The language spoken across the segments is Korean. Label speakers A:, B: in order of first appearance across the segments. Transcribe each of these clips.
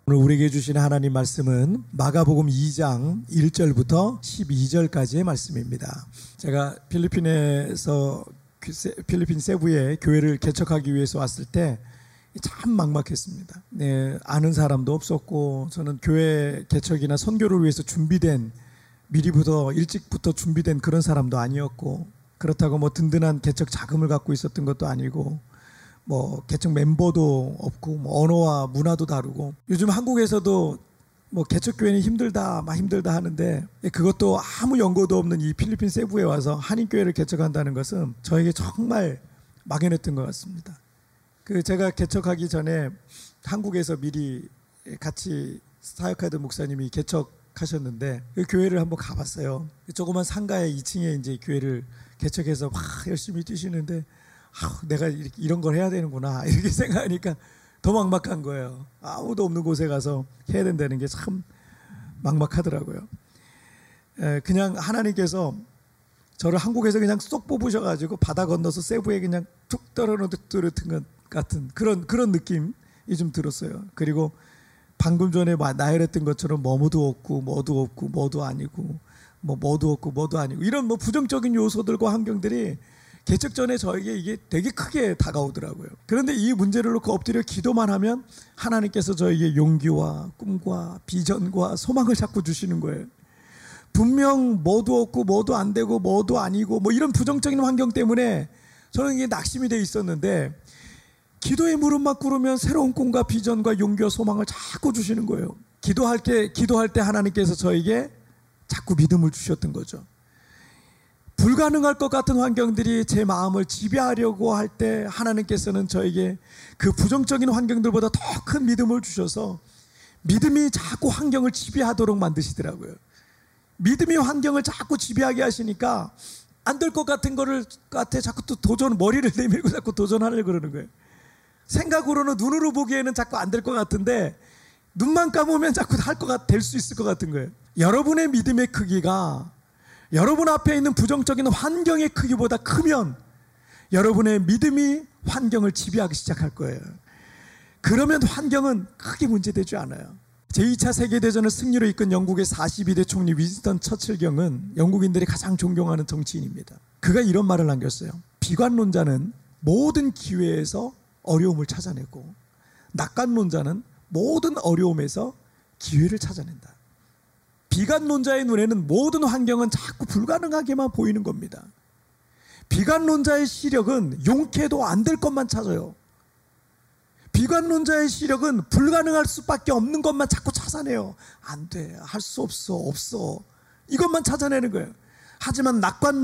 A: 오늘 우리에게 주신 하나님 말씀은 마가복음 2장 1절부터 12절까지의 말씀입니다. 제가 필리핀 세부에 교회를 개척하기 위해서 왔을 때 참 막막했습니다. 아는 사람도 없었고, 저는 교회 개척이나 선교를 위해서 미리부터 일찍부터 준비된 그런 사람도 아니었고, 그렇다고 뭐 든든한 개척 자금을 갖고 있었던 것도 아니고, 뭐 개척 멤버도 없고, 뭐 언어와 문화도 다르고, 요즘 한국에서도 뭐 개척교회는 힘들다 하는데, 그것도 아무 연고도 없는 이 필리핀 세부에 와서 한인교회를 개척한다는 것은 저에게 정말 막연했던 것 같습니다. 제가 개척하기 전에 한국에서 미리 같이 사역하던 목사님이 개척하셨는데 그 교회를 한번 가봤어요. 조그만 상가의 2층에 이제 교회를 개척해서 막 열심히 뛰시는데, 내가 이런 걸 해야 되는구나 이렇게 생각하니까 더 막막한 거예요. 아무도 없는 곳에 가서 해야 된다는 게 참 막막하더라고요. 그냥 하나님께서 저를 한국에서 그냥 쏙 뽑으셔가지고 바다 건너서 세부에 그냥 툭 떨어뜨렸던 것 같은 그런 느낌이 좀 들었어요. 그리고 방금 전에 나열했던 것처럼 뭐도 없고 뭐도 아니고 뭐도 없고 뭐도 아니고 이런 뭐 부정적인 요소들과 환경들이 개척 전에 저에게 이게 되게 크게 다가오더라고요. 그런데 이 문제를 놓고 엎드려 기도만 하면 하나님께서 저에게 용기와 꿈과 비전과 소망을 자꾸 주시는 거예요. 분명 뭐도 없고 뭐도 안 되고 뭐도 아니고 뭐 이런 부정적인 환경 때문에 저는 이게 낙심이 돼 있었는데, 기도의 무릎만 꿇으면 새로운 꿈과 비전과 용기와 소망을 자꾸 주시는 거예요. 기도할 때 하나님께서 저에게 자꾸 믿음을 주셨던 거죠. 불가능할 것 같은 환경들이 제 마음을 지배하려고 할 때 하나님께서는 저에게 그 부정적인 환경들보다 더 큰 믿음을 주셔서 믿음이 자꾸 환경을 지배하도록 만드시더라고요. 믿음이 환경을 자꾸 지배하게 하시니까 안 될 것 같은 거를 자꾸 또 머리를 내밀고 자꾸 도전하려고 그러는 거예요. 생각으로는 눈으로 보기에는 자꾸 안 될 것 같은데 눈만 감으면 자꾸 될 수 있을 것 같은 거예요. 여러분의 믿음의 크기가 여러분 앞에 있는 부정적인 환경의 크기보다 크면 여러분의 믿음이 환경을 지배하기 시작할 거예요. 그러면 환경은 크게 문제되지 않아요. 제2차 세계대전을 승리로 이끈 영국의 42대 총리 윈스턴 처칠경은 영국인들이 가장 존경하는 정치인입니다. 그가 이런 말을 남겼어요. 비관론자는 모든 기회에서 어려움을 찾아내고 낙관론자는 모든 어려움에서 기회를 찾아낸다. 비관론자의 눈에는 모든 환경은 자꾸 불가능하게만 보이는 겁니다. 비관론자의 시력은 용케도 안 될 것만 찾아요. 비관론자의 시력은 불가능할 수밖에 없는 것만 자꾸 찾아내요. 안 돼, 할 수 없어 이것만 찾아내는 거예요. 하지만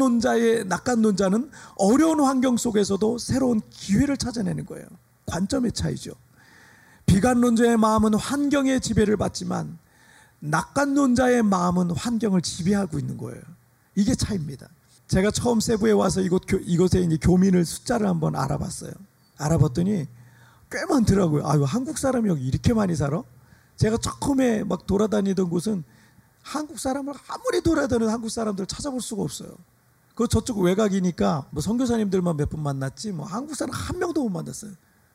A: 낙관론자는 어려운 환경 속에서도 새로운 기회를 찾아내는 거예요. 관점의 차이죠. 비관론자의 마음은 환경의 지배를 받지만 낙관론자의 마음은 환경을 지배하고 있는 거예요. 이게 차이입니다. 제가 처음 세부에 와서 이곳에 이제 교민을 숫자를 한번 알아봤어요. 알아봤더니 꽤 많더라고요. 한국 사람이 여기 이렇게 많이 살아? 제가 처음에 막 돌아다니던 곳은 한국 사람을 아무리 돌아다니는 한국 사람들 찾아볼 수가 없어요. 저쪽 외곽이니까 뭐 선교사님들만 몇 분 만났지 뭐 한국 사람 한 명도 못 만났어요.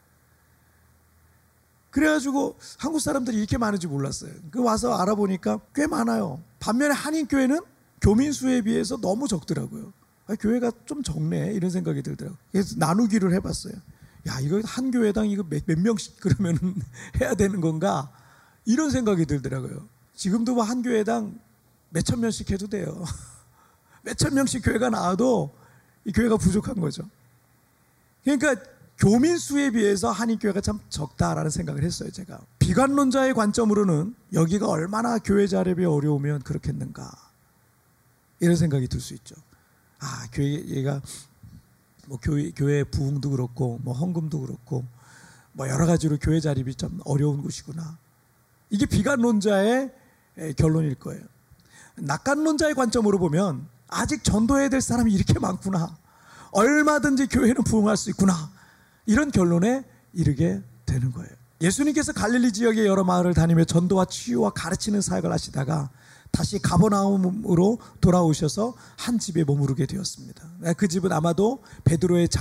A: 그래가지고 한국 사람들이 이렇게 많은지 몰랐어요. 와서 알아보니까 꽤 많아요. 반면에 한인교회는 교민 수에 비해서 너무 적더라고요. 교회가 좀 적네 이런 생각이 들더라고요. 그래서 나누기를 해봤어요. 이거 한 교회당 이거 몇 명씩 그러면 해야 되는 건가 이런 생각이 들더라고요. 지금도 뭐 한 교회당 몇천 명씩 해도 돼요. 몇천 명씩 교회가 나와도 이 교회가 부족한 거죠. 그러니까 교민 수에 비해서 한인교회가 참 적다라는 생각을 했어요. 제가 비관론자의 관점으로는 여기가 얼마나 교회 자립이 어려우면 그렇겠는가 이런 생각이 들 수 있죠. 교회가 뭐 교회 부흥도 그렇고 뭐 헌금도 그렇고 뭐 여러 가지로 교회 자립이 좀 어려운 곳이구나. 이게 비관론자의 결론일 거예요. 낙관론자의 관점으로 보면 아직 전도해야 될 사람이 이렇게 많구나. 얼마든지 교회는 부흥할 수 있구나. 이런 결론에 이르게 되는 거예요. 예수님께서 갈릴리 지역의 여러 마을을 다니며 전도와 치유와 가르치는 사역을 하시다가 다시 가버나움으로 돌아오셔서 한 집에 머무르게 되었습니다. 그 집은 아마도 베드로의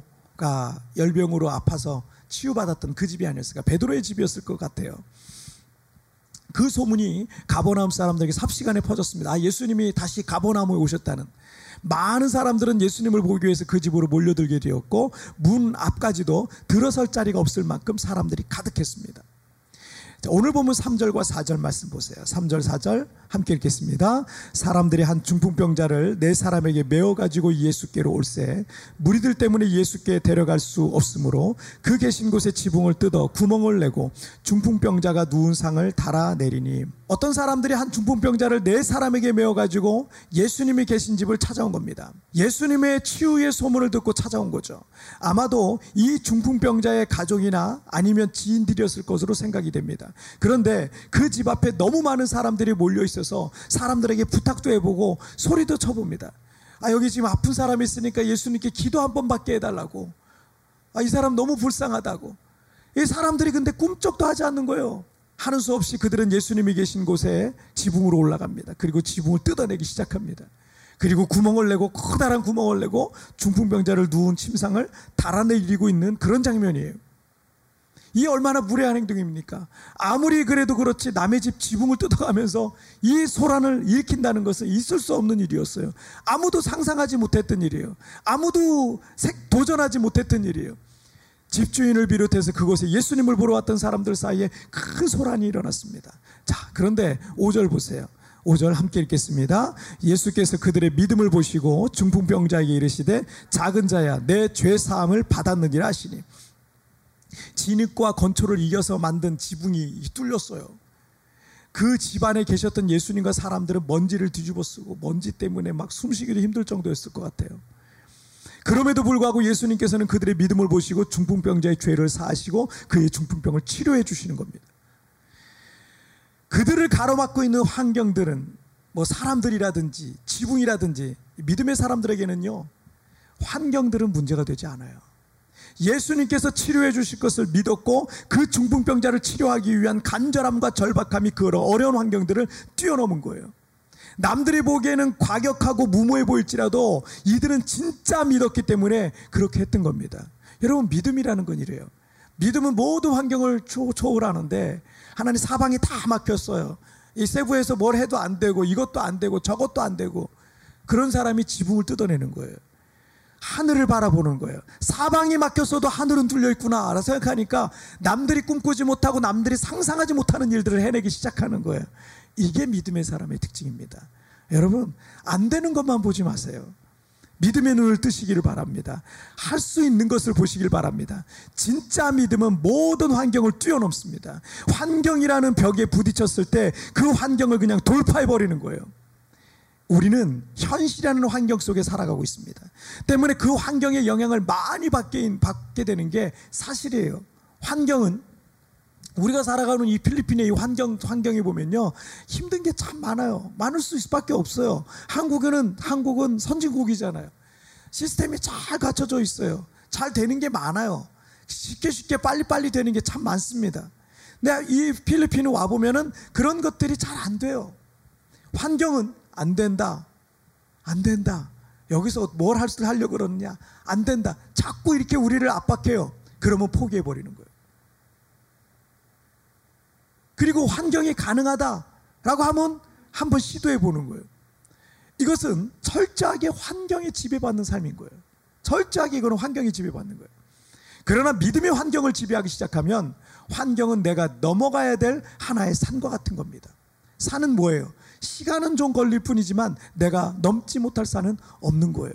A: 장모가 열병으로 아파서 치유받았던 그 집이 아니었을까. 베드로의 집이었을 것 같아요. 그 소문이 가버나움 사람들에게 삽시간에 퍼졌습니다. 아, 예수님이 다시 가버나움에 오셨다는. 많은 사람들은 예수님을 보기 위해서 그 집으로 몰려들게 되었고 문 앞까지도 들어설 자리가 없을 만큼 사람들이 가득했습니다. 자, 오늘 보면 3절과 4절 말씀 보세요. 3절 4절 함께 읽겠습니다. 사람들이 한 중풍병자를 네 사람에게 메어가지고 예수께로 올세 무리들 때문에 예수께 데려갈 수 없으므로 그 계신 곳에 지붕을 뜯어 구멍을 내고 중풍병자가 누운 상을 달아내리니. 어떤 사람들이 한 중풍병자를 네 사람에게 메어가지고 예수님이 계신 집을 찾아온 겁니다. 예수님의 치유의 소문을 듣고 찾아온 거죠. 아마도 이 중풍병자의 가족이나 아니면 지인들이었을 것으로 생각이 됩니다. 그런데 그 집 앞에 너무 많은 사람들이 몰려 있어서 사람들에게 부탁도 해보고 소리도 쳐봅니다. 아, 여기 지금 아픈 사람이 있으니까 예수님께 기도 한 번 받게 해달라고. 아, 이 사람 너무 불쌍하다고. 이 사람들이 근데 꿈쩍도 하지 않는 거예요. 하는 수 없이 그들은 예수님이 계신 곳에 지붕으로 올라갑니다. 그리고 지붕을 뜯어내기 시작합니다. 그리고 구멍을 내고 커다란 구멍을 내고 중풍병자를 누운 침상을 달아내리고 있는 그런 장면이에요. 이 얼마나 무례한 행동입니까? 아무리 그래도 그렇지 남의 집 지붕을 뜯어가면서 이 소란을 일으킨다는 것은 있을 수 없는 일이었어요. 아무도 상상하지 못했던 일이에요. 아무도 도전하지 못했던 일이에요. 집주인을 비롯해서 그곳에 예수님을 보러 왔던 사람들 사이에 큰 소란이 일어났습니다. 자, 그런데 5절 보세요. 5절 함께 읽겠습니다. 예수께서 그들의 믿음을 보시고 중풍병자에게 이르시되 작은 자야 내 죄 사함을 받았느니라 하시니. 진흙과 건초를 이겨서 만든 지붕이 뚫렸어요. 그 집안에 계셨던 예수님과 사람들은 먼지를 뒤집어 쓰고 먼지 때문에 막 숨쉬기도 힘들 정도였을 것 같아요. 그럼에도 불구하고 예수님께서는 그들의 믿음을 보시고 중풍병자의 죄를 사하시고 그의 중풍병을 치료해 주시는 겁니다. 그들을 가로막고 있는 환경들은 뭐 사람들이라든지 지붕이라든지 믿음의 사람들에게는요, 환경들은 문제가 되지 않아요. 예수님께서 치료해 주실 것을 믿었고 그 중풍병자를 치료하기 위한 간절함과 절박함이 그 어려운 환경들을 뛰어넘은 거예요. 남들이 보기에는 과격하고 무모해 보일지라도 이들은 진짜 믿었기 때문에 그렇게 했던 겁니다. 여러분, 믿음이라는 건 이래요. 믿음은 모든 환경을 초월하는데 하나님 사방이 다 막혔어요. 이 세부에서 뭘 해도 안 되고 이것도 안 되고 저것도 안 되고 그런 사람이 지붕을 뜯어내는 거예요. 하늘을 바라보는 거예요. 사방이 막혔어도 하늘은 뚫려있구나 라고 생각하니까 남들이 꿈꾸지 못하고 남들이 상상하지 못하는 일들을 해내기 시작하는 거예요. 이게 믿음의 사람의 특징입니다. 여러분, 안 되는 것만 보지 마세요. 믿음의 눈을 뜨시기를 바랍니다. 할 수 있는 것을 보시길 바랍니다. 진짜 믿음은 모든 환경을 뛰어넘습니다. 환경이라는 벽에 부딪혔을 때 그 환경을 그냥 돌파해버리는 거예요. 우리는 현실이라는 환경 속에 살아가고 있습니다. 때문에 그 환경의 영향을 많이 받게 되는 게 사실이에요. 환경은 우리가 살아가는 이 필리핀의 이 환경에 보면요, 힘든 게 참 많아요. 많을 수밖에 없어요. 한국은 선진국이잖아요. 시스템이 잘 갖춰져 있어요. 잘 되는 게 많아요. 쉽게 빨리빨리 되는 게 참 많습니다. 근데 이 필리핀에 와보면은 그런 것들이 잘 안 돼요. 환경은 안 된다. 여기서 뭘 하려고 그러느냐? 안 된다. 자꾸 이렇게 우리를 압박해요. 그러면 포기해버리는 거예요. 그리고 환경이 가능하다라고 하면 한번 시도해보는 거예요. 이것은 철저하게 환경에 지배받는 삶인 거예요. 철저하게 이거는 환경에 지배받는 거예요. 그러나 믿음의 환경을 지배하기 시작하면 환경은 내가 넘어가야 될 하나의 산과 같은 겁니다. 산은 뭐예요? 시간은 좀 걸릴 뿐이지만 내가 넘지 못할 산은 없는 거예요.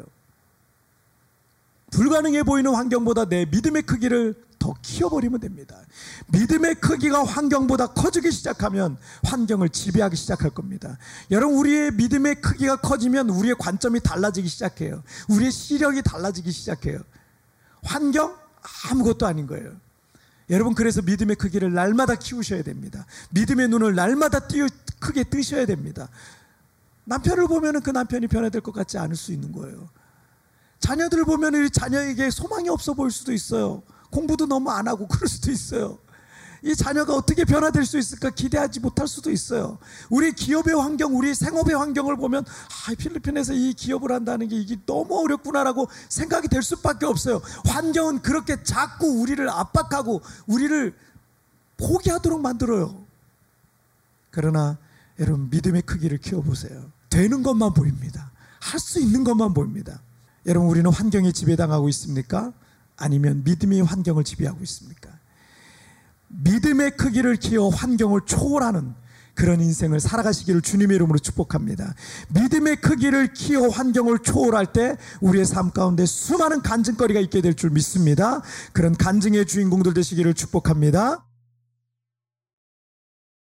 A: 불가능해 보이는 환경보다 내 믿음의 크기를 더 키워버리면 됩니다. 믿음의 크기가 환경보다 커지기 시작하면 환경을 지배하기 시작할 겁니다. 여러분, 우리의 믿음의 크기가 커지면 우리의 관점이 달라지기 시작해요. 우리의 시력이 달라지기 시작해요. 환경? 아무것도 아닌 거예요. 여러분, 그래서 믿음의 크기를 날마다 키우셔야 됩니다. 믿음의 눈을 날마다 크게 뜨셔야 됩니다. 남편을 보면 그 남편이 변화될 것 같지 않을 수 있는 거예요. 자녀들을 보면 이 자녀에게 소망이 없어 보일 수도 있어요. 공부도 너무 안 하고 그럴 수도 있어요. 이 자녀가 어떻게 변화될 수 있을까 기대하지 못할 수도 있어요. 우리 기업의 환경, 우리 생업의 환경을 보면 필리핀에서 이 기업을 한다는 게 이게 너무 어렵구나라고 생각이 될 수밖에 없어요. 환경은 그렇게 자꾸 우리를 압박하고 우리를 포기하도록 만들어요. 그러나 여러분 믿음의 크기를 키워보세요. 되는 것만 보입니다. 할 수 있는 것만 보입니다. 여러분 우리는 환경에 지배당하고 있습니까? 아니면 믿음이 환경을 지배하고 있습니까? 믿음의 크기를 키워 환경을 초월하는 그런 인생을 살아가시기를 주님의 이름으로 축복합니다. 믿음의 크기를 키워 환경을 초월할 때 우리의 삶 가운데 수많은 간증거리가 있게 될 줄 믿습니다. 그런 간증의 주인공들 되시기를 축복합니다.